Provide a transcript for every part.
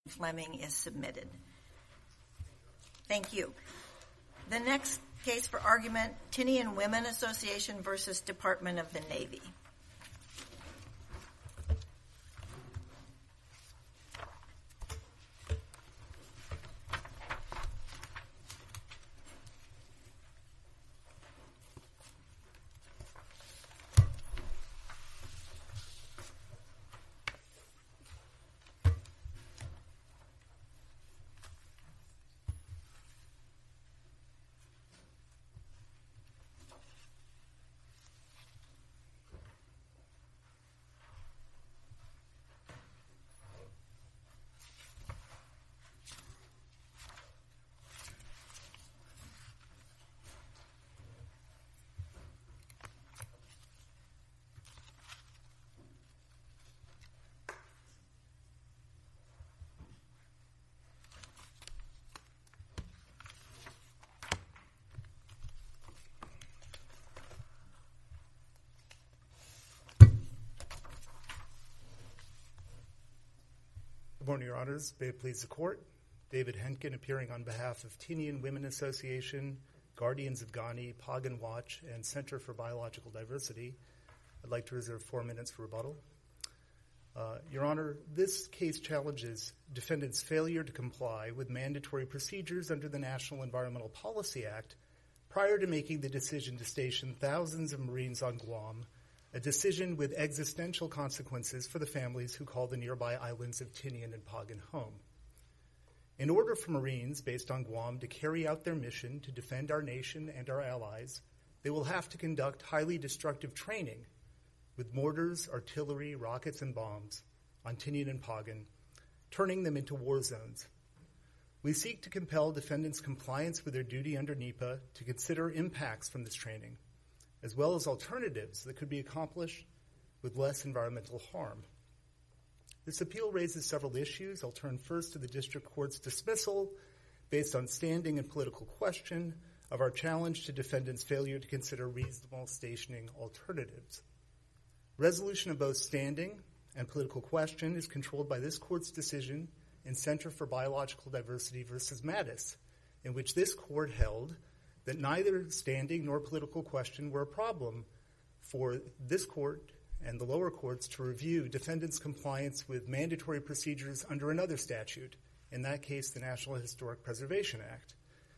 Fleming is submitted. Thank you. The next case for argument, Tinian Women Association versus Department of the Navy. Good morning, Your Honors. May it please the Court. David Henkin appearing on behalf of Tinian Women Association, Guardians of Ghani, Pagan Watch, and Center for Biological Diversity. I'd like to reserve 4 minutes for rebuttal. Your Honor, this case challenges defendants' failure to comply with mandatory procedures under the National Environmental Policy Act prior to making the decision to station thousands of Marines on Guam, a decision with existential consequences for the families who call the nearby islands of Tinian and Pagan home. In order for Marines based on Guam to carry out their mission to defend our nation and our allies, they will have to conduct highly destructive training with mortars, artillery, rockets, and bombs on Tinian and Pagan, turning them into war zones. We seek to compel defendants' compliance with their duty under NEPA to consider impacts from this training, as well as alternatives that could be accomplished with less environmental harm. This appeal raises several issues. I'll turn first to the District Court's dismissal based on standing and political question of our challenge to defendants' failure to consider reasonable stationing alternatives. Resolution of both standing and political question is controlled by this Court's decision in Center for Biological Diversity versus Mattis, in which this Court held that neither standing nor political question were a problem for this Court and the lower courts to review defendants' compliance with mandatory procedures under another statute, in that case, the National Historic Preservation Act.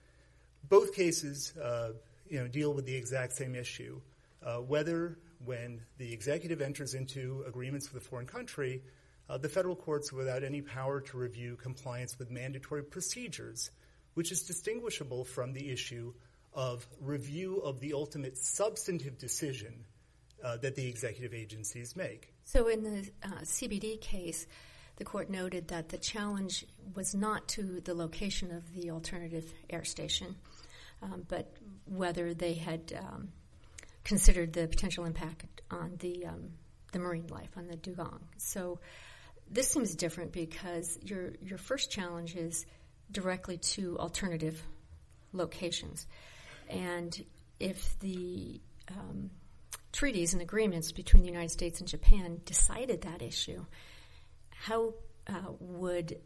Both cases deal with the exact same issue, whether when the executive enters into agreements with a foreign country, the federal courts are without any power to review compliance with mandatory procedures, which is distinguishable from the issue of review of the ultimate substantive decision that the executive agencies make. So in the CBD case, the court noted that the challenge was not to the location of the alternative air station, but whether they had considered the potential impact on the marine life, on the dugong. So this seems different because your first challenge is directly to alternative locations. And if the treaties and agreements between the United States and Japan decided that issue, how would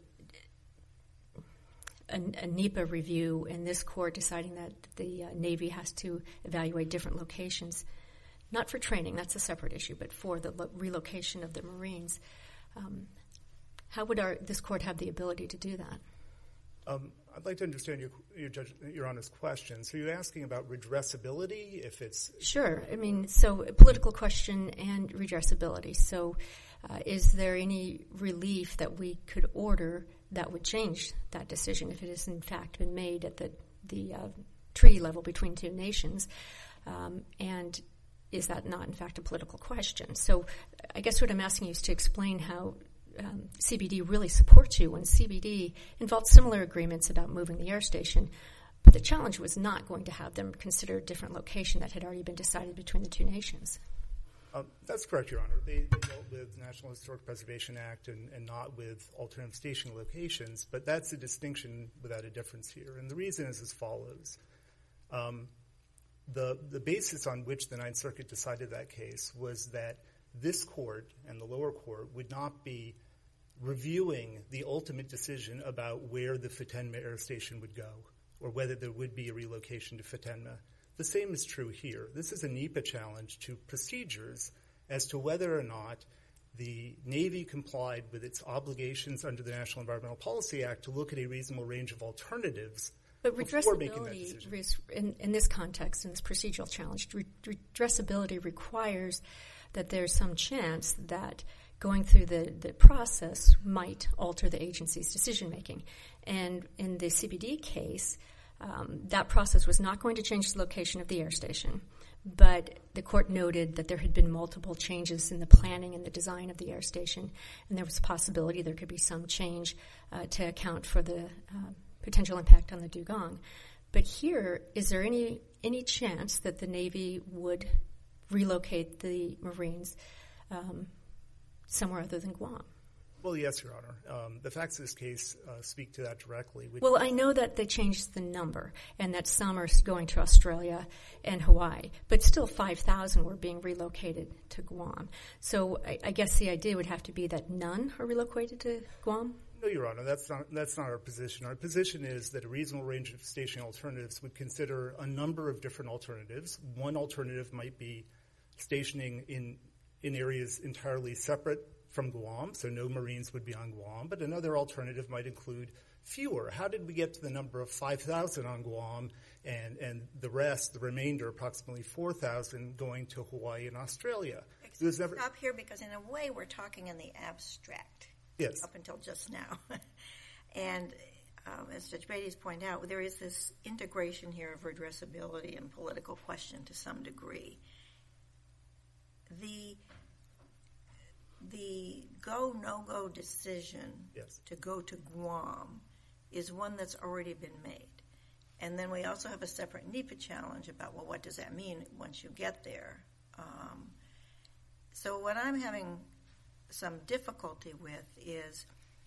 a NEPA review and this court deciding that the Navy has to evaluate different locations, not for training, that's a separate issue, but for the relocation of the Marines, how would this court have the ability to do that? I'd like to understand your Honor's question. So you're asking about redressability, if it's... Sure. I mean, so political question and redressability. So is there any relief that we could order that would change that decision if it has in fact been made at the treaty level between two nations? And is that not in fact a political question? So I guess what I'm asking you is to explain how CBD really supports you when CBD involved similar agreements about moving the air station, but the challenge was not going to have them consider a different location that had already been decided between the two nations. That's correct, Your Honor. They dealt with the National Historic Preservation Act and not with alternative stationing locations, but that's a distinction without a difference here. And the reason is as follows. The basis on which the Ninth Circuit decided that case was that this court and the lower court would not be reviewing the ultimate decision about where the Futenma Air Station would go or whether there would be a relocation to Futenma. The same is true here. This is a NEPA challenge to procedures as to whether or not the Navy complied with its obligations under the National Environmental Policy Act to look at a reasonable range of alternatives before making that decision. In this context, in this procedural challenge, redressability requires that there's some chance that going through the process might alter the agency's decision-making. And in the CBD case, that process was not going to change the location of the air station, but the court noted that there had been multiple changes in the planning and the design of the air station, and there was a possibility there could be some change to account for the potential impact on the dugong. But here, is there any chance that the Navy would relocate the Marines somewhere other than Guam? Well, yes, Your Honor. The facts of this case speak to that directly. Well, I know that they changed the number and that some are going to Australia and Hawaii, but still 5,000 were being relocated to Guam. So I guess the idea would have to be that none are relocated to Guam? No, Your Honor, that's not our position. Our position is that a reasonable range of stationing alternatives would consider a number of different alternatives. One alternative might be stationing in areas entirely separate from Guam, so no Marines would be on Guam, but another alternative might include fewer. How did we get to the number of 5,000 on Guam and the remainder, approximately 4,000, going to Hawaii and Australia? Stop here, because in a way we're talking in the abstract. Yes. Up until just now. And as Judge Beatty's pointed out, there is this integration here of redressability and political question to some degree. The go, no-go decision to go to Guam is one that's already been made. And then we also have a separate NEPA challenge about, well, what does that mean once you get there? So what I'm having some difficulty with is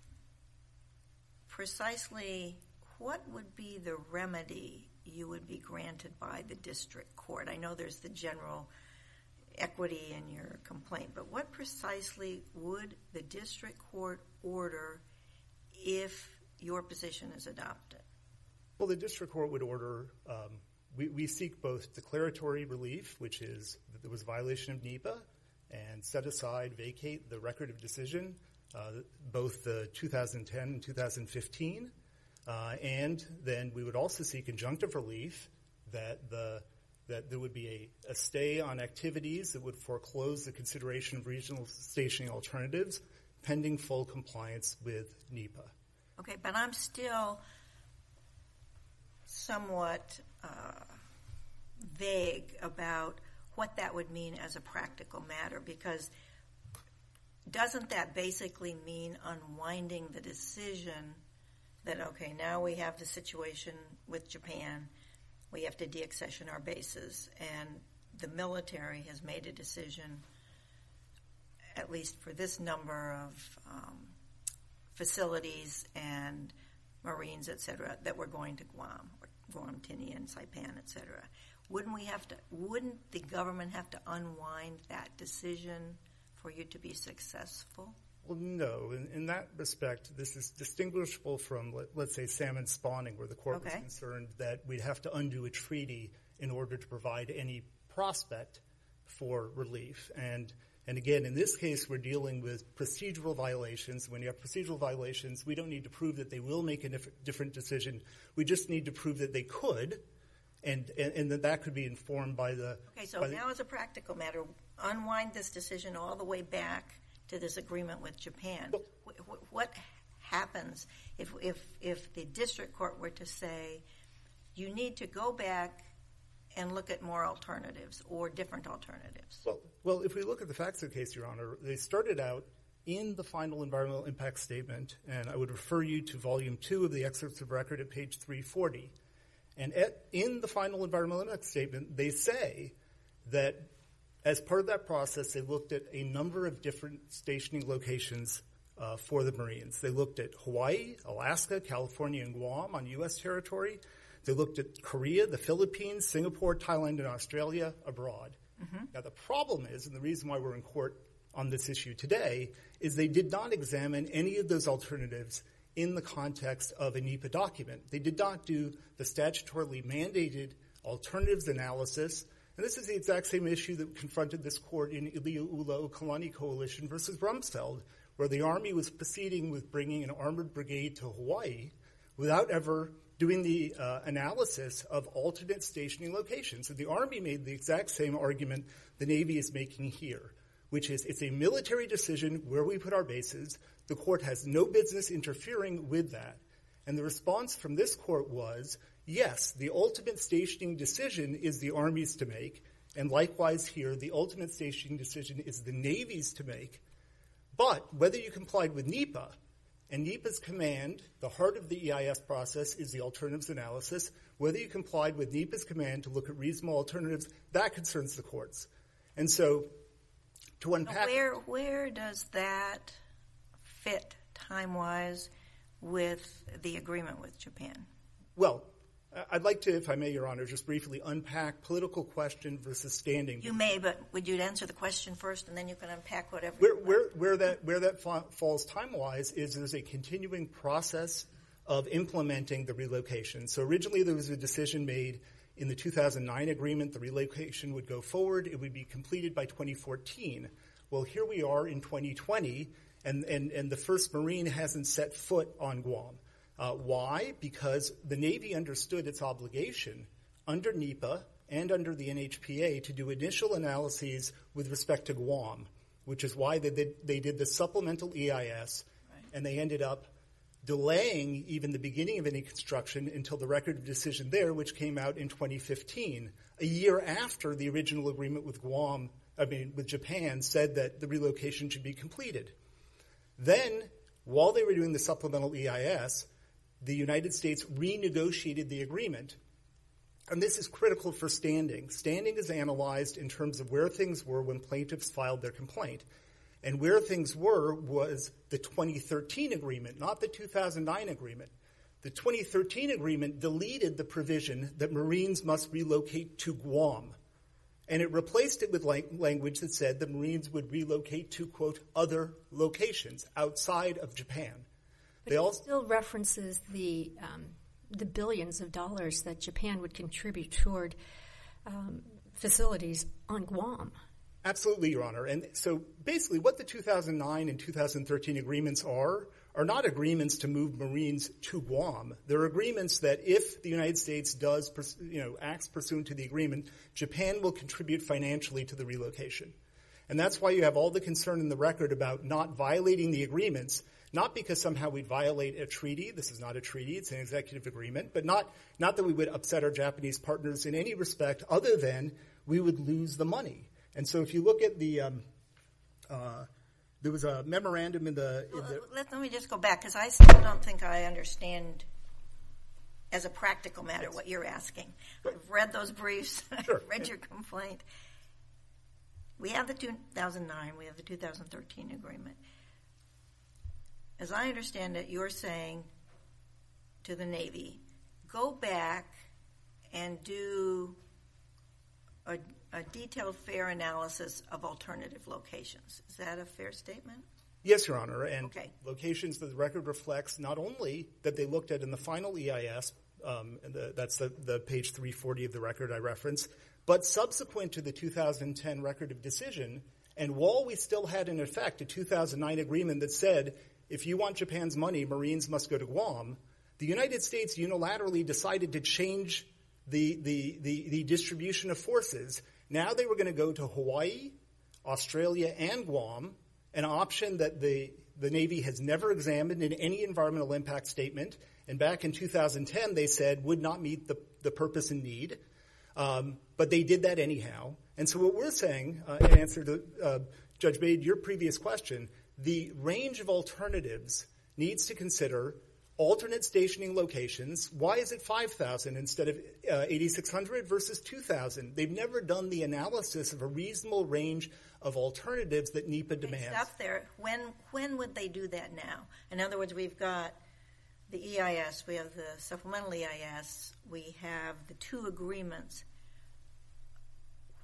precisely what would be the remedy you would be granted by the district court. I know there's the general equity in your complaint, but what precisely would the district court order if your position is adopted? Well, the district court would order, we seek both declaratory relief, which is that there was a violation of NEPA, and set aside, vacate the record of decision, both the 2010 and 2015, and then we would also seek injunctive relief that there would be a stay on activities that would foreclose the consideration of regional stationing alternatives pending full compliance with NEPA. Okay, but I'm still somewhat vague about what that would mean as a practical matter, because doesn't that basically mean unwinding the decision that, okay, now we have the situation with Japan, we have to deaccession our bases, and the military has made a decision, at least for this number of facilities and Marines, et cetera, that we're going to Guam, or Guam, Tinian, Saipan, et cetera. Wouldn't the government have to unwind that decision for you to be successful? Well, no. In that respect, this is distinguishable from, let's say, salmon spawning, where the court was concerned that we'd have to undo a treaty in order to provide any prospect for relief. And again, in this case, we're dealing with procedural violations. When you have procedural violations, we don't need to prove that they will make a different decision. We just need to prove that they could, and that could be informed by the... Okay, so now as a practical matter, unwind this decision all the way back to this agreement with Japan. What happens if the district court were to say, you need to go back and look at more alternatives or different alternatives? Well, if we look at the facts of the case, Your Honor, they started out in the final environmental impact statement, and I would refer you to Volume 2 of the excerpts of record at page 340. And in the final environmental impact statement, they say that as part of that process, they looked at a number of different stationing locations for the Marines. They looked at Hawaii, Alaska, California, and Guam on U.S. territory. They looked at Korea, the Philippines, Singapore, Thailand, and Australia abroad. Mm-hmm. Now, the problem is, and the reason why we're in court on this issue today is they did not examine any of those alternatives in the context of a NEPA document. They did not do the statutorily mandated alternatives analysis. And this is the exact same issue that confronted this court in Ilia'ula Okalani Coalition versus Rumsfeld, where the Army was proceeding with bringing an armored brigade to Hawaii without ever doing the analysis of alternate stationing locations. So the Army made the exact same argument the Navy is making here, which is it's a military decision where we put our bases. The court has no business interfering with that. And the response from this court was, yes, the ultimate stationing decision is the Army's to make, and likewise here, the ultimate stationing decision is the Navy's to make. But whether you complied with NEPA, and NEPA's command, the heart of the EIS process, is the alternatives analysis. Whether you complied with NEPA's command to look at reasonable alternatives, that concerns the courts. And so, to unpack... Where does that fit time-wise with the agreement with Japan? Well, I'd like to, if I may, Your Honor, just briefly unpack political question versus standing. You may, but would you answer the question first, and then you can unpack whatever. Where that falls time-wise is there's a continuing process of implementing the relocation. So originally there was a decision made in the 2009 agreement. The relocation would go forward. It would be completed by 2014. Well, here we are in 2020, and the first Marine hasn't set foot on Guam. Why? Because the Navy understood its obligation under NEPA and under the NHPA to do initial analyses with respect to Guam, which is why they did the supplemental EIS, and they ended up delaying even the beginning of any construction until the record of decision there, which came out in 2015, a year after the original agreement with with Japan said that the relocation should be completed. Then, while they were doing the supplemental EIS, the United States renegotiated the agreement. And this is critical for standing. Standing is analyzed in terms of where things were when plaintiffs filed their complaint. And where things were was the 2013 agreement, not the 2009 agreement. The 2013 agreement deleted the provision that Marines must relocate to Guam. And it replaced it with language that said the Marines would relocate to, quote, other locations outside of Japan. But it still references the billions of dollars that Japan would contribute toward facilities on Guam. Absolutely, Your Honor. And so basically what the 2009 and 2013 agreements are not agreements to move Marines to Guam. They're agreements that if the United States does, acts pursuant to the agreement, Japan will contribute financially to the relocation. And that's why you have all the concern in the record about not violating the agreements, not because somehow we'd violate a treaty. This is not a treaty. It's an executive agreement. But not that we would upset our Japanese partners in any respect other than we would lose the money. And so if you look at the there was a memorandum in the... Let me just go back, because I still don't think I understand as a practical matter what you're asking. I've read those briefs. Sure. I've read your complaint. We have the 2009. We have the 2013 agreement. As I understand it, you're saying to the Navy, go back and do a detailed, fair analysis of alternative locations. Is that a fair statement? Yes, Your Honor. And okay. Locations that the record reflects not only that they looked at in the final EIS, that's the page 340 of the record I referenced, but subsequent to the 2010 record of decision, and while we still had in effect a 2009 agreement that said, if you want Japan's money, Marines must go to Guam, the United States unilaterally decided to change the distribution of forces. Now they were going to go to Hawaii, Australia, and Guam, an option that the Navy has never examined in any environmental impact statement. And back in 2010, they said would not meet the purpose and need. But they did that anyhow. And so what we're saying, in answer to Judge Bade, your previous question, the range of alternatives needs to consider alternate stationing locations. Why is it 5,000 instead of 8,600 versus 2,000? They've never done the analysis of a reasonable range of alternatives that NEPA demands. Stop there. When would they do that now? In other words, we've got the EIS, we have the supplemental EIS, we have the two agreements.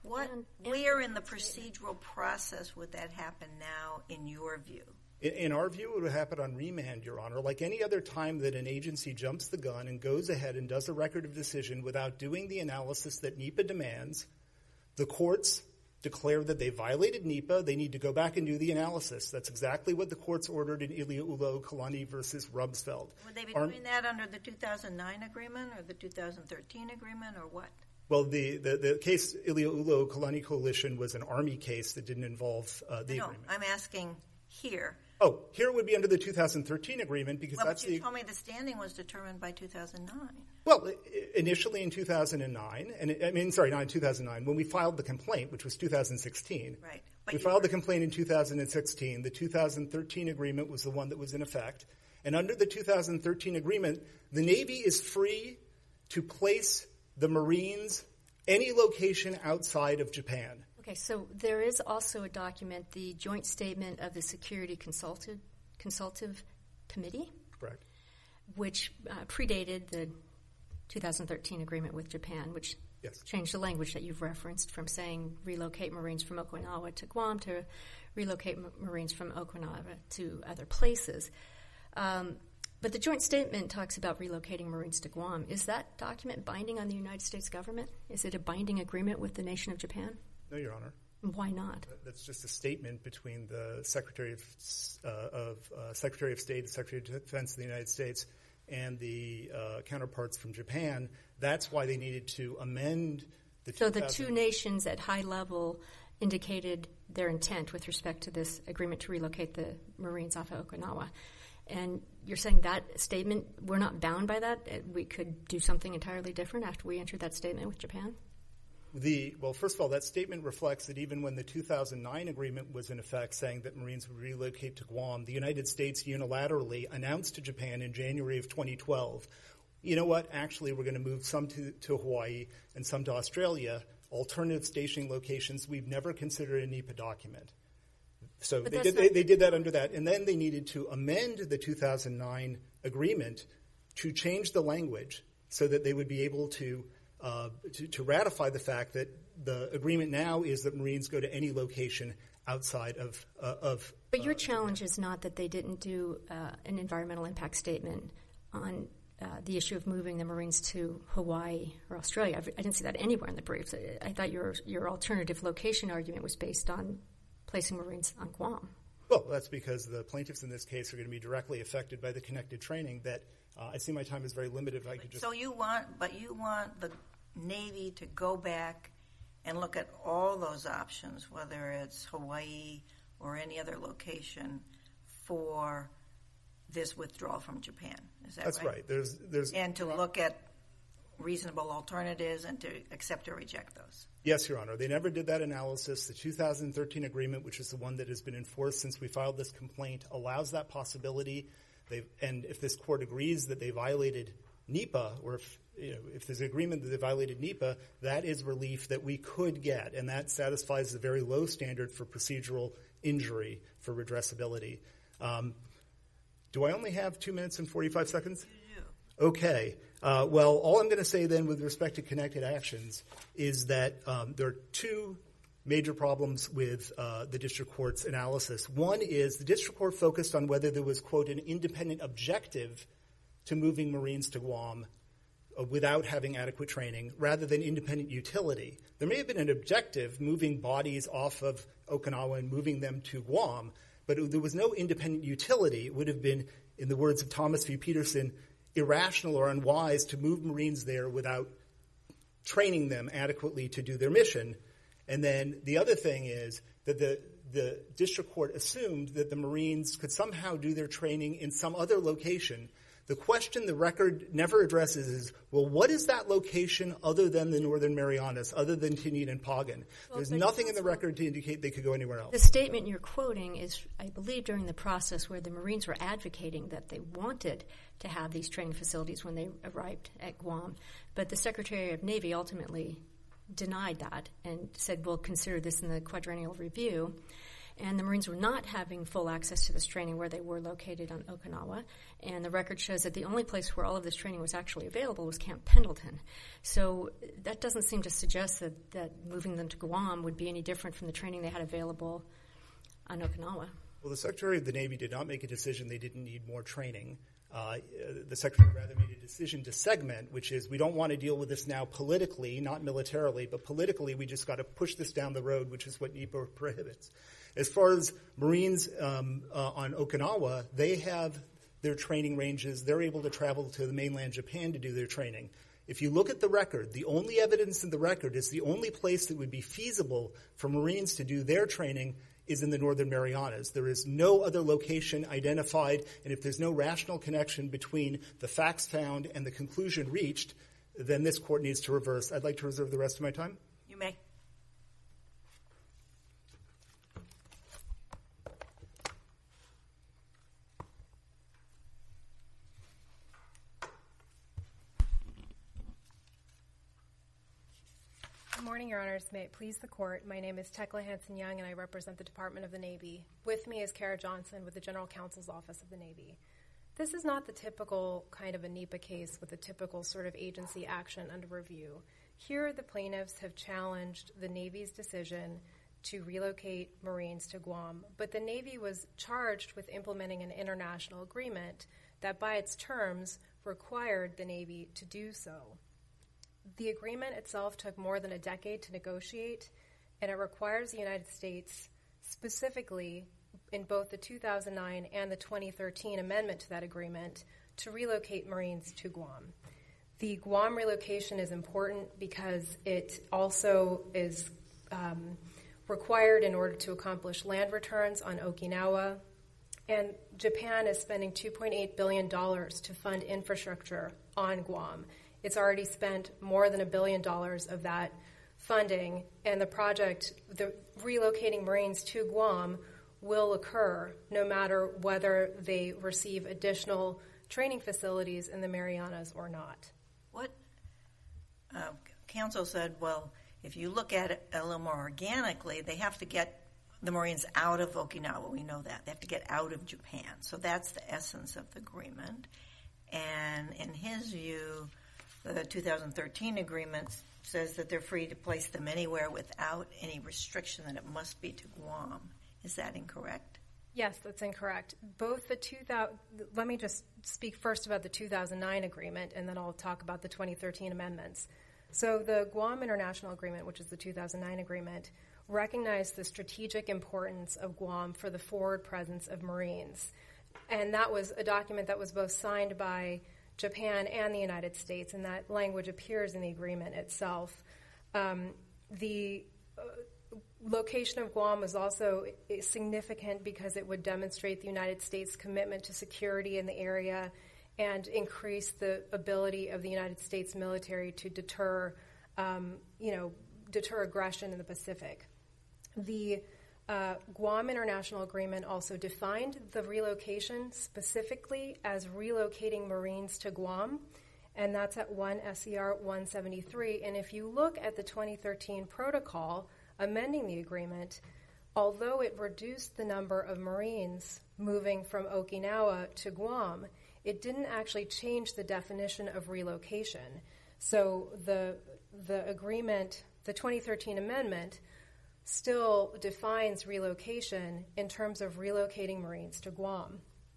Where in the procedural process would that happen now, in your view? In our view, it would happen on remand, Your Honor. Like any other time that an agency jumps the gun and goes ahead and does a record of decision without doing the analysis that NEPA demands, the courts declare that they violated NEPA. They need to go back and do the analysis. That's exactly what the courts ordered in Ilioulo Kalani versus Rumsfeld. Would they be doing that under the 2009 agreement or the 2013 agreement, or what? Well, the case Ilioulo Kalani Coalition was an Army case that didn't involve the agreement. No, I'm asking here. Oh, here it would be under the 2013 agreement because that's but you told me the standing was determined by 2009. Well, initially in 2009, not in 2009, when we filed the complaint, which was 2016. Right. We filed the complaint in 2016. The 2013 agreement was the one that was in effect. And under the 2013 agreement, the Navy is free to place the Marines any location outside of Japan. Okay, so there is also a document, the Joint Statement of the Security Consultative Committee. Correct. Which predated the 2013 agreement with Japan, which changed the language that you've referenced from saying relocate Marines from Okinawa to Guam to relocate Marines from Okinawa to other places. But the joint statement talks about relocating Marines to Guam. Is that document binding on the United States government? Is it a binding agreement with the nation of Japan? No, Your Honor. Why not? That's just a statement between the Secretary of State, the Secretary of Defense of the United States, and the counterparts from Japan. That's why they needed to amend the. So the two nations at high level indicated their intent with respect to this agreement to relocate the Marines off of Okinawa. And you're saying that statement, we're not bound by that? We could do something entirely different after we entered that statement with Japan? Well, first of all, that statement reflects that even when the 2009 agreement was in effect saying that Marines would relocate to Guam, the United States unilaterally announced to Japan in January of 2012, you know what, actually we're going to move some to Hawaii and some to Australia, alternative stationing locations. We've never considered a NEPA document. So they did that under that. And then they needed to amend the 2009 agreement to change the language so that they would be able to ratify the fact that the agreement now is that Marines go to any location outside of But your challenge is not that they didn't do an environmental impact statement on the issue of moving the Marines to Hawaii or Australia. I didn't see that anywhere in the briefs. I thought your alternative location argument was based on placing Marines on Guam. Well, that's because the plaintiffs in this case are going to be directly affected by the connected training that I see my time is very limited. If I could just... So you want the Navy to go back and look at all those options, whether it's Hawaii or any other location, for this withdrawal from Japan. Is that right? That's right. There's and to look at reasonable alternatives and to accept or reject those. Yes, Your Honor. They never did that analysis. The 2013 agreement, which is the one that has been enforced since we filed this complaint, allows that possibility. And if this court agrees that they violated NEPA, or if there's an agreement that they violated NEPA, that is relief that we could get, and that satisfies the very low standard for procedural injury for redressability. Do I only have 2 minutes and 45 seconds? You do. Okay. Well, all I'm going to say then with respect to connected actions is that there are two major problems with the district court's analysis. One is the district court focused on whether there was, quote, an independent objective to moving Marines to Guam without having adequate training, rather than independent utility. There may have been an objective, moving bodies off of Okinawa and moving them to Guam, but there was no independent utility. It would have been, in the words of Thomas V. Peterson, irrational or unwise to move Marines there without training them adequately to do their mission. And then the other thing is that the district court assumed that the Marines could somehow do their training in some other location. The question the record never addresses is, well, what is that location other than the Northern Marianas, other than Tinian and Pagan? There's nothing in the record to indicate they could go anywhere else. The statement you're quoting is, I believe, during the process where the Marines were advocating that they wanted to have these training facilities when they arrived at Guam. But the Secretary of Navy ultimately denied that and said, we'll consider this in the quadrennial review. And the Marines were not having full access to this training where they were located on Okinawa. And the record shows that the only place where all of this training was actually available was Camp Pendleton. So that doesn't seem to suggest that moving them to Guam would be any different from the training they had available on Okinawa. Well, the Secretary of the Navy did not make a decision they didn't need more training. The Secretary rather made a decision to segment, which is we don't want to deal with this now politically, not militarily, but politically we just got to push this down the road, which is what NEPA prohibits. As far as Marines on Okinawa, they have their training ranges. They're able to travel to the mainland Japan to do their training. If you look at the record, the only evidence in the record is the only place that would be feasible for Marines to do their training is in the Northern Marianas. There is no other location identified, and if there's no rational connection between the facts found and the conclusion reached, then this court needs to reverse. I'd like to reserve the rest of my time. You may. Good morning, Your Honors. May it please the Court. My name is Tekla Hanson-Young, and I represent the Department of the Navy. With me is Kara Johnson with the General Counsel's Office of the Navy. This is not the typical kind of a NEPA case with a typical sort of agency action under review. Here, the plaintiffs have challenged the Navy's decision to relocate Marines to Guam, but the Navy was charged with implementing an international agreement that, by its terms, required the Navy to do so. The agreement itself took more than a decade to negotiate, and it requires the United States, specifically in both the 2009 and the 2013 amendment to that agreement, to relocate Marines to Guam. The Guam relocation is important because it also is required in order to accomplish land returns on Okinawa, and Japan is spending $2.8 billion to fund infrastructure on Guam. It's already spent more than $1 billion of that funding, and the project, the relocating Marines to Guam, will occur no matter whether they receive additional training facilities in the Marianas or not. What counsel said, well, if you look at it a little more organically, they have to get the Marines out of Okinawa. We know that. They have to get out of Japan. So that's the essence of the agreement. And in his view, the 2013 agreement says that they're free to place them anywhere without any restriction that it must be to Guam. Is that incorrect? Yes, that's incorrect. Let me just speak first about the 2009 agreement, and then I'll talk about the 2013 amendments. So the Guam International Agreement, which is the 2009 agreement, recognized the strategic importance of Guam for the forward presence of Marines. And that was a document that was both signed by Japan and the United States, and that language appears in the agreement itself. The location of Guam was also significant because it would demonstrate the United States' commitment to security in the area and increase the ability of the United States military to deter aggression in the Pacific. The Guam International Agreement also defined the relocation specifically as relocating Marines to Guam, and that's at 1 SCR 173. And if you look at the 2013 protocol amending the agreement, although it reduced the number of Marines moving from Okinawa to Guam, it didn't actually change the definition of relocation. So the agreement, the 2013 amendment, still defines relocation in terms of relocating Marines to Guam.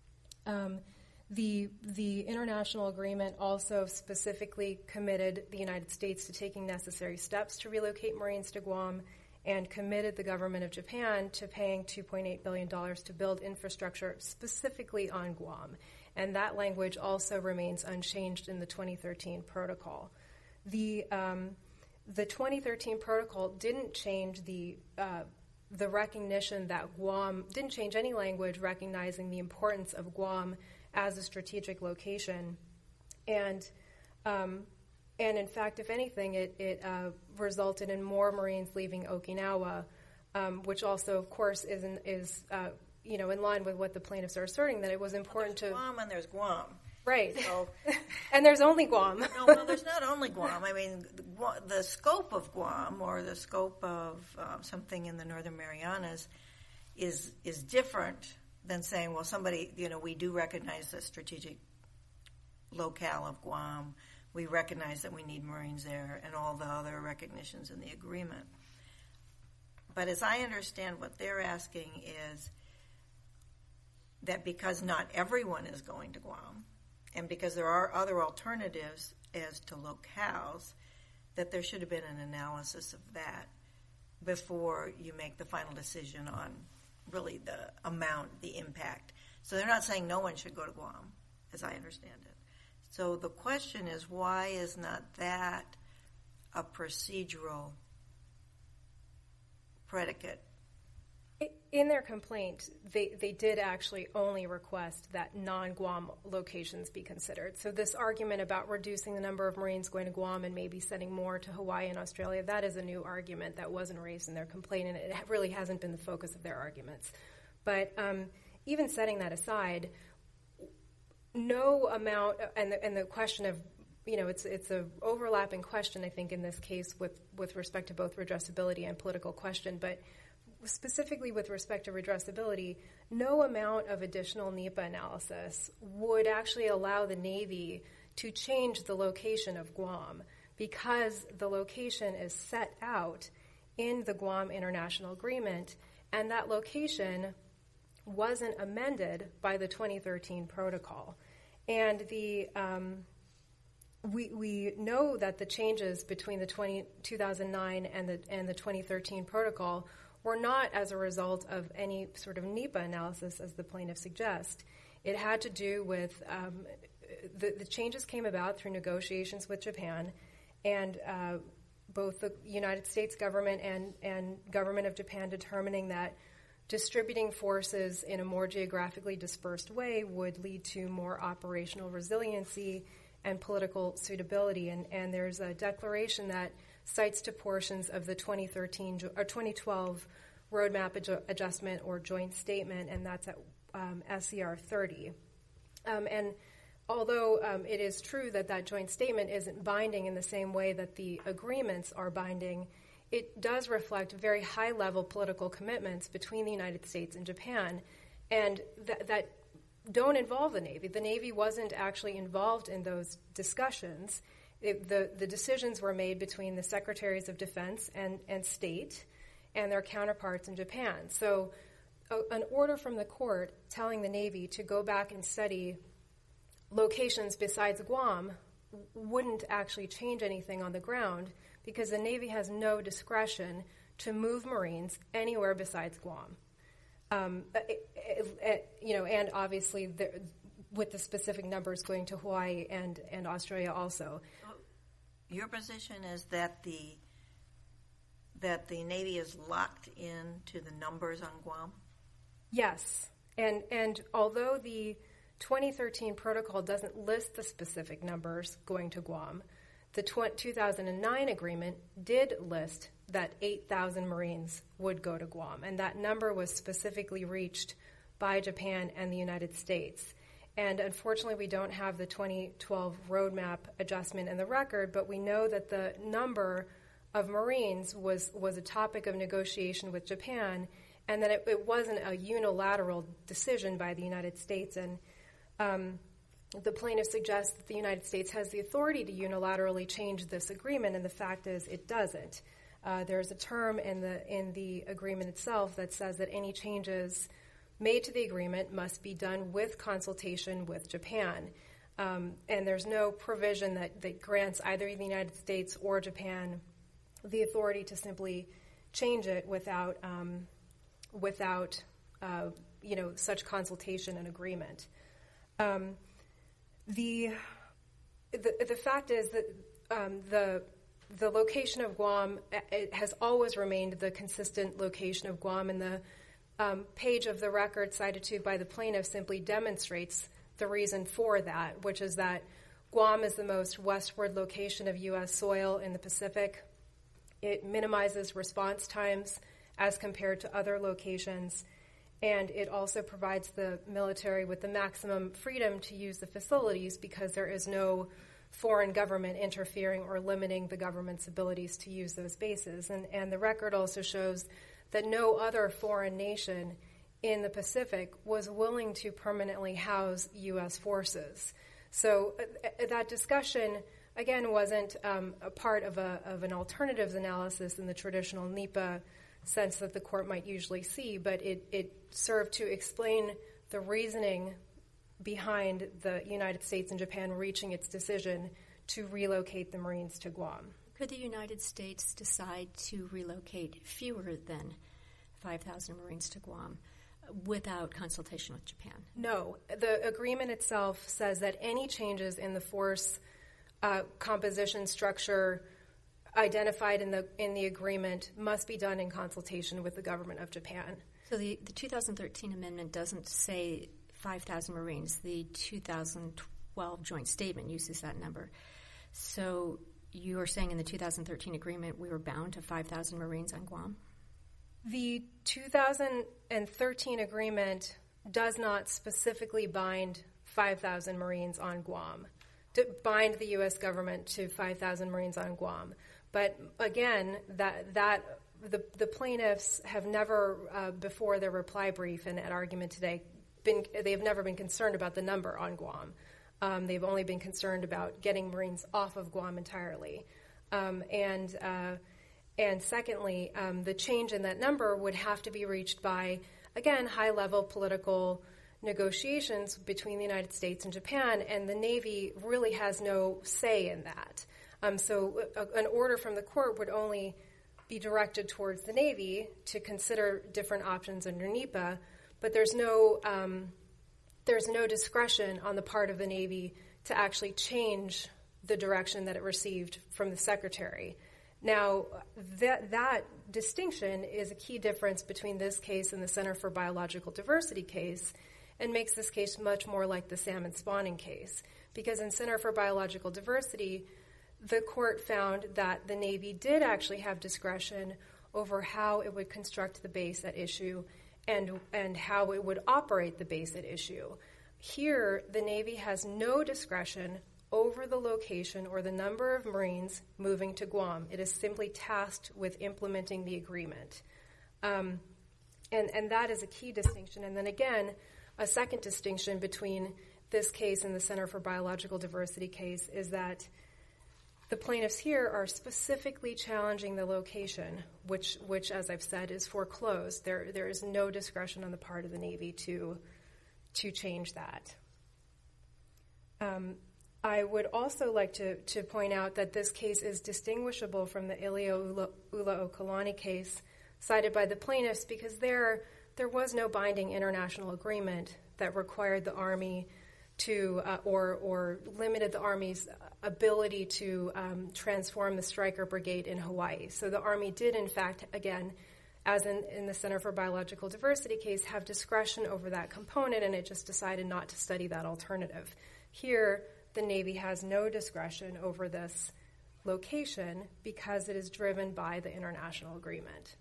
The international agreement also specifically committed the United States to taking necessary steps to relocate Marines to Guam and committed the government of Japan to paying $2.8 billion to build infrastructure specifically on Guam. And that language also remains unchanged in the 2013 protocol. The 2013 protocol didn't change the recognition that Guam, didn't change any language recognizing the importance of Guam as a strategic location. And in fact, if anything, it resulted in more Marines leaving Okinawa, which also, of course, is in line with what the plaintiffs are asserting, that it was important to... There's Guam and there's Guam. Right. So, and there's only Guam. No, there's not only Guam. I mean, the scope of Guam or the scope of something in the Northern Marianas is different than saying, well, somebody, we do recognize the strategic locale of Guam. We recognize that we need Marines there and all the other recognitions in the agreement. But as I understand what they're asking is that because not everyone is going to Guam, and because there are other alternatives as to locales, that there should have been an analysis of that before you make the final decision on really the amount, the impact. So they're not saying no one should go to Guam, as I understand it. So the question is, why is not that a procedural predicate? In their complaint, they did actually only request that non-Guam locations be considered. So this argument about reducing the number of Marines going to Guam and maybe sending more to Hawaii and Australia, that is a new argument that wasn't raised in their complaint, and it really hasn't been the focus of their arguments. But even setting that aside, no amount, and the question of, it's an overlapping question, I think, in this case with respect to both redressability and political question, but specifically with respect to redressability, no amount of additional NEPA analysis would actually allow the Navy to change the location of Guam because the location is set out in the Guam International Agreement, and that location wasn't amended by the 2013 protocol. And we know that the changes between the 2009 and the 2013 protocol were not as a result of any sort of NEPA analysis, as the plaintiff suggests. It had to do with the changes came about through negotiations with Japan, and both the United States government and government of Japan determining that distributing forces in a more geographically dispersed way would lead to more operational resiliency and political suitability. And there's a declaration that cites to portions of the 2012 Roadmap Adjustment or Joint Statement, and that's at SCR 30. And although it is true that joint statement isn't binding in the same way that the agreements are binding, it does reflect very high-level political commitments between the United States and Japan, and that don't involve the Navy. The Navy wasn't actually involved in those discussions. The decisions were made between the Secretaries of Defense and State and their counterparts in Japan. So an order from the court telling the Navy to go back and study locations besides Guam wouldn't actually change anything on the ground because the Navy has no discretion to move Marines anywhere besides Guam. And obviously with the specific numbers going to Hawaii and Australia also. Your position is that the Navy is locked into the numbers on Guam? Yes. And although the 2013 protocol doesn't list the specific numbers going to Guam, the 2009 agreement did list that 8,000 Marines would go to Guam, and that number was specifically reached by Japan and the United States. And unfortunately, we don't have the 2012 roadmap adjustment in the record, but we know that the number of Marines was a topic of negotiation with Japan, and that it wasn't a unilateral decision by the United States. And the plaintiff suggests that the United States has the authority to unilaterally change this agreement, and the fact is it doesn't. There's a term in the agreement itself that says that any changes made to the agreement must be done with consultation with Japan. And there's no provision that grants either the United States or Japan the authority to simply change it without such consultation and agreement. The fact is that the location of Guam it has always remained the consistent location of Guam, and the page of the record cited to by the plaintiff simply demonstrates the reason for that, which is that Guam is the most westward location of U.S. soil in the Pacific. It minimizes response times as compared to other locations, and it also provides the military with the maximum freedom to use the facilities because there is no foreign government interfering or limiting the government's abilities to use those bases. And the record also shows that no other foreign nation in the Pacific was willing to permanently house U.S. forces. So that discussion, again, wasn't a part of an alternatives analysis in the traditional NEPA sense that the court might usually see, but it served to explain the reasoning behind the United States and Japan reaching its decision to relocate the Marines to Guam. Could the United States decide to relocate fewer than 5,000 Marines to Guam without consultation with Japan? No. The agreement itself says that any changes in the force composition structure identified in the agreement must be done in consultation with the government of Japan. So the 2013 amendment doesn't say 5,000 Marines. The 2012 joint statement uses that number. So you are saying in the 2013 agreement we were bound to 5,000 Marines on Guam? The 2013 agreement does not specifically bind 5,000 Marines on Guam, to bind the U.S. government to 5,000 Marines on Guam. But again, the plaintiffs have never, before their reply brief and at argument today, they've never been concerned about the number on Guam. They've only been concerned about getting Marines off of Guam entirely. And secondly, the change in that number would have to be reached by, again, high-level political negotiations between the United States and Japan, and the Navy really has no say in that. So an order from the court would only be directed towards the Navy to consider different options under NEPA, but there's no discretion on the part of the Navy to actually change the direction that it received from the Secretary. Now, that distinction is a key difference between this case and the Center for Biological Diversity case, and makes this case much more like the salmon spawning case. Because in Center for Biological Diversity, the court found that the Navy did actually have discretion over how it would construct the base at issue and how it would operate the base at issue. Here, the Navy has no discretion over the location or the number of Marines moving to Guam. It is simply tasked with implementing the agreement. And that is a key distinction. And then again, a second distinction between this case and the Center for Biological Diversity case is that the plaintiffs here are specifically challenging the location, which, as I've said, is foreclosed. There is no discretion on the part of the Navy to change that. I would also like to point out that this case is distinguishable from the Ilio Ulaokalani case cited by the plaintiffs because there was no binding international agreement that required the Army to or limited the Army's ability to transform the Stryker Brigade in Hawaii. So the Army did, in fact, again, as in the Center for Biological Diversity case, have discretion over that component, and it just decided not to study that alternative. Here, the Navy has no discretion over this location because it is driven by the international agreement.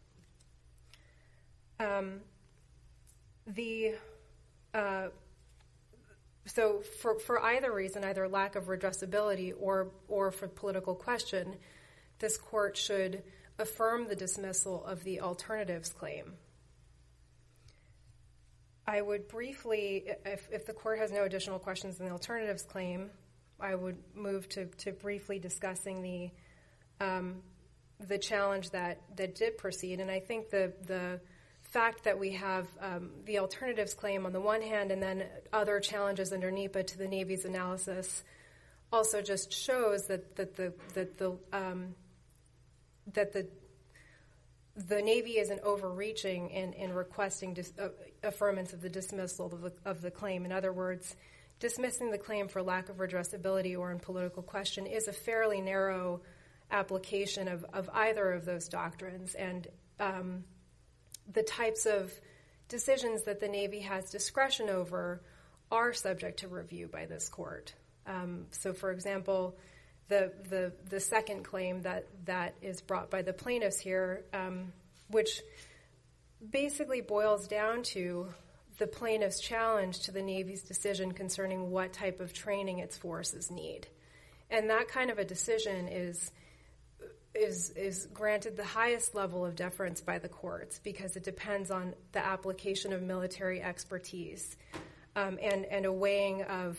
So for either reason, either lack of redressability or for political question, this court should affirm the dismissal of the alternatives claim. I would briefly, if the court has no additional questions on the alternatives claim, I would move to briefly discussing the challenge that did proceed. And I think the fact that we have the alternatives claim on the one hand and then other challenges under NEPA to the Navy's analysis also just shows that the Navy isn't overreaching in requesting affirmance of the dismissal of the claim. In other words, dismissing the claim for lack of redressability or in political question is a fairly narrow application of either of those doctrines. And the types of decisions that the Navy has discretion over are subject to review by this court. So, for example, the second claim that is brought by the plaintiffs here, which basically boils down to the plaintiff's challenge to the Navy's decision concerning what type of training its forces need. And that kind of a decision is is granted the highest level of deference by the courts because it depends on the application of military expertise and a weighing of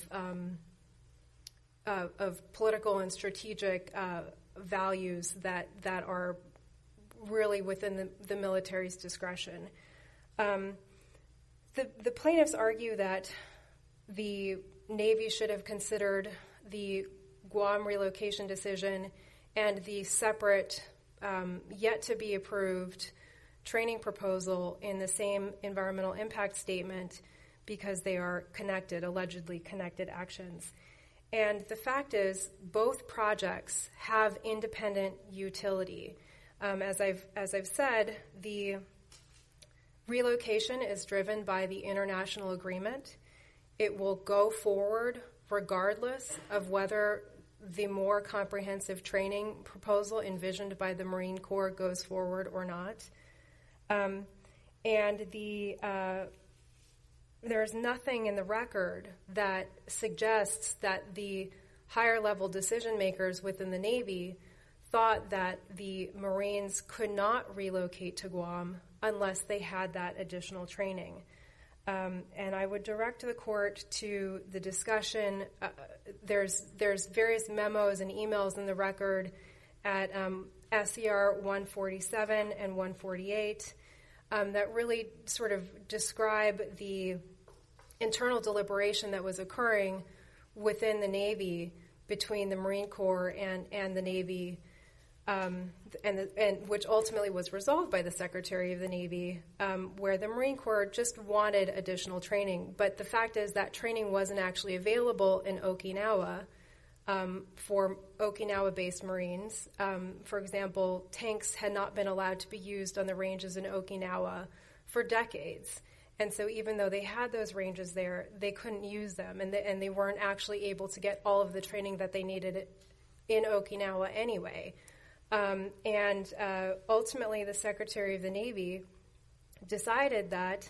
political and strategic values that are really within the military's discretion. The plaintiffs argue that the Navy should have considered the Guam relocation decision and the separate, yet-to-be-approved training proposal in the same environmental impact statement because they are connected, allegedly connected actions. And the fact is, both projects have independent utility. As I've said, the relocation is driven by the international agreement. It will go forward regardless of whether the more comprehensive training proposal envisioned by the Marine Corps goes forward or not. And there's nothing in the record that suggests that the higher level decision makers within the Navy thought that the Marines could not relocate to Guam unless they had that additional training. And I would direct the court to the discussion. There's various memos and emails in the record at SCR 147 and 148 that really sort of describe the internal deliberation that was occurring within the Navy between the Marine Corps and the Navy, and which ultimately was resolved by the Secretary of the Navy, where the Marine Corps just wanted additional training. But the fact is that training wasn't actually available in Okinawa for Okinawa-based Marines. For example, tanks had not been allowed to be used on the ranges in Okinawa for decades. And so even though they had those ranges there, they couldn't use them, and they weren't actually able to get all of the training that they needed in Okinawa anyway. And ultimately, the Secretary of the Navy decided that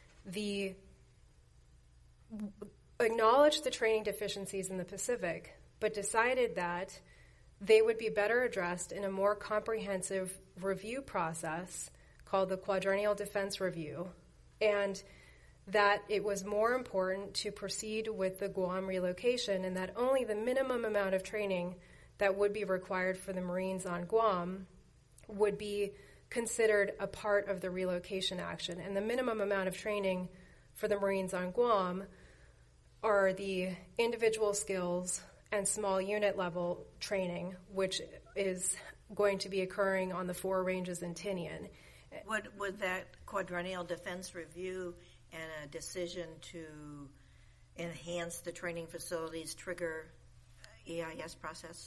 acknowledged the training deficiencies in the Pacific, but decided that they would be better addressed in a more comprehensive review process called the Quadrennial Defense Review, and that it was more important to proceed with the Guam relocation, and that only the minimum amount of training that would be required for the Marines on Guam would be considered a part of the relocation action. And the minimum amount of training for the Marines on Guam are the individual skills and small unit level training, which is going to be occurring on the 4 ranges in Tinian. Would that quadrennial defense review and a decision to enhance the training facilities trigger EIS process?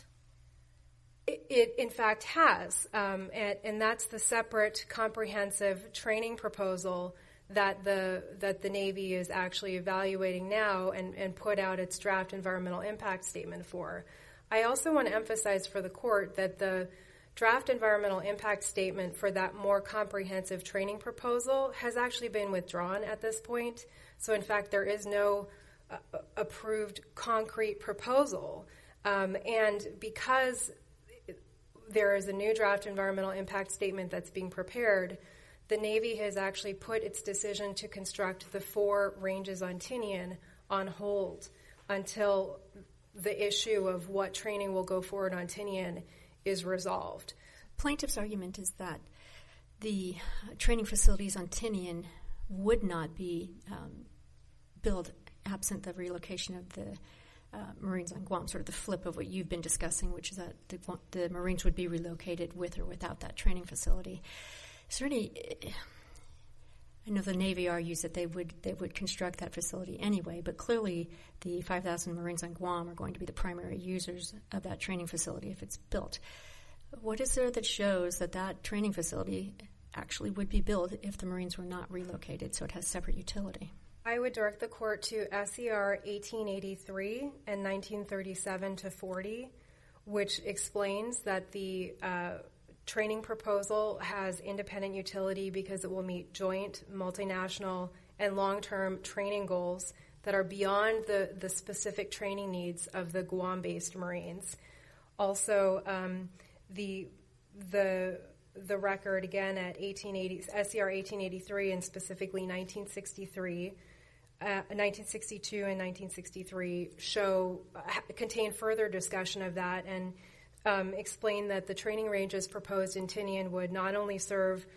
It in fact has, and that's the separate comprehensive training proposal that the Navy is actually evaluating now and put out its draft environmental impact statement for. I also want to emphasize for the court that the draft environmental impact statement for that more comprehensive training proposal has actually been withdrawn at this point. So in fact, there is no approved concrete proposal. And because there is a new draft environmental impact statement that's being prepared, the Navy has actually put its decision to construct the 4 ranges on Tinian on hold until the issue of what training will go forward on Tinian is resolved. Plaintiff's argument is that the training facilities on Tinian would not be built absent the relocation of the Marines on Guam, sort of the flip of what you've been discussing, which is that the Marines would be relocated with or without that training facility. Is there any? I know the Navy argues that they would construct that facility anyway, but clearly the 5,000 Marines on Guam are going to be the primary users of that training facility if it's built. What is there that shows that that training facility actually would be built if the Marines were not relocated, so it has separate utility? I would direct the court to SCR 1883 and 1937 to 40, which explains that the training proposal has independent utility because it will meet joint, multinational, and long-term training goals that are beyond the specific training needs of the Guam-based Marines. Also, the the record again at SCR 1883 and specifically 1963, 1962 and 1963 contain further discussion of that and explain that the training ranges proposed in Tinian would not only serve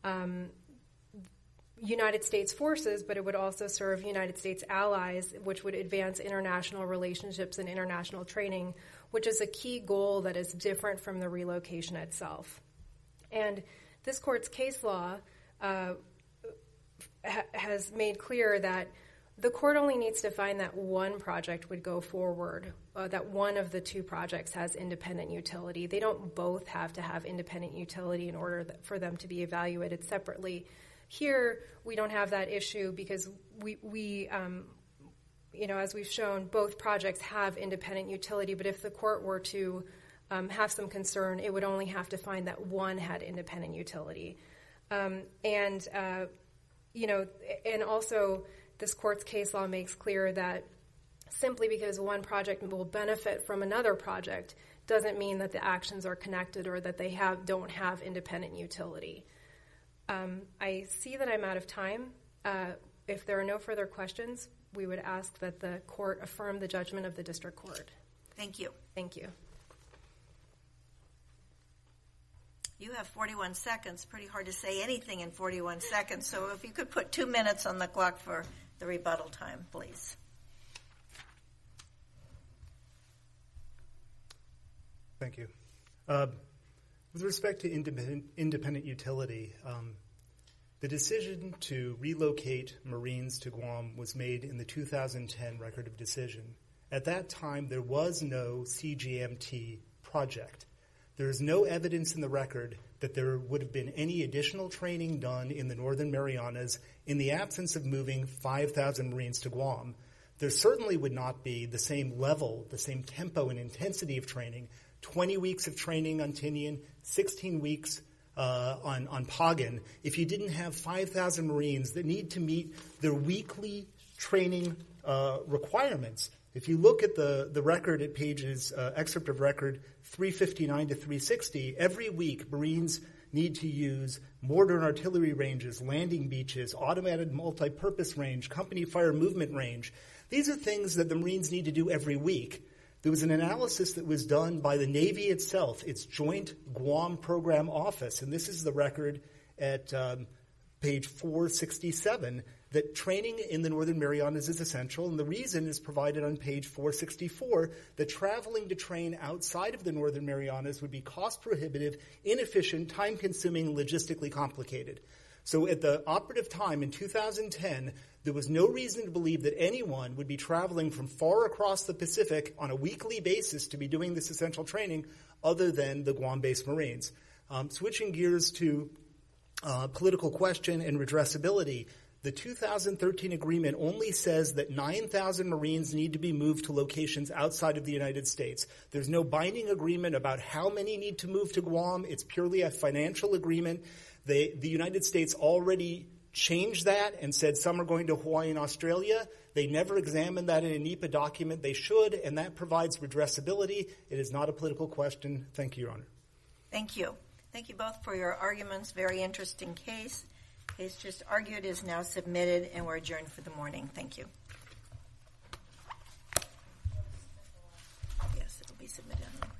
United States forces, but it would also serve United States allies, which would advance international relationships and international training, which is a key goal that is different from the relocation itself. And this court's case law has made clear that the court only needs to find that one project would go forward, that one of the two projects has independent utility. They don't both have to have independent utility in order for them to be evaluated separately. Here, we don't have that issue because we as we've shown, both projects have independent utility, but if the court were to have some concern, it would only have to find that one had independent utility. And also this court's case law makes clear that simply because one project will benefit from another project doesn't mean that the actions are connected or that they don't have independent utility. I see that I'm out of time. If there are no further questions, we would ask that the court affirm the judgment of the district court. Thank you. Thank you. You have 41 seconds. Pretty hard to say anything in 41 seconds. So if you could put 2 minutes on the clock for the rebuttal time, please. Thank you. With respect to independent utility, the decision to relocate Marines to Guam was made in the 2010 Record of Decision. At that time, there was no CGMT project. There is no evidence in the record that there would have been any additional training done in the Northern Marianas in the absence of moving 5,000 Marines to Guam. There certainly would not be the same level, the same tempo and intensity of training, 20 weeks of training on Tinian, 16 weeks on Pagan, if you didn't have 5,000 Marines that need to meet their weekly training requirements. If you look at the record at pages, excerpt of record 359 to 360, every week Marines need to use mortar and artillery ranges, landing beaches, automated multi-purpose range, company fire movement range. These are things that the Marines need to do every week. There was an analysis that was done by the Navy itself, its Joint Guam Program Office, and this is the record at page 467, that training in the Northern Marianas is essential, and the reason is provided on page 464, that traveling to train outside of the Northern Marianas would be cost-prohibitive, inefficient, time-consuming, logistically complicated. So at the operative time in 2010, there was no reason to believe that anyone would be traveling from far across the Pacific on a weekly basis to be doing this essential training other than the Guam-based Marines. Switching gears to political question and redressability, the 2013 agreement only says that 9,000 Marines need to be moved to locations outside of the United States. There's no binding agreement about how many need to move to Guam. It's purely a financial agreement. The United States already changed that and said some are going to Hawaii and Australia. They never examined that in a NEPA document. They should, and that provides redressability. It is not a political question. Thank you, Your Honor. Thank you. Thank you both for your arguments. Very interesting case. Case just argued is now submitted, and we're adjourned for the morning. Thank you. Yes, it'll be submitted.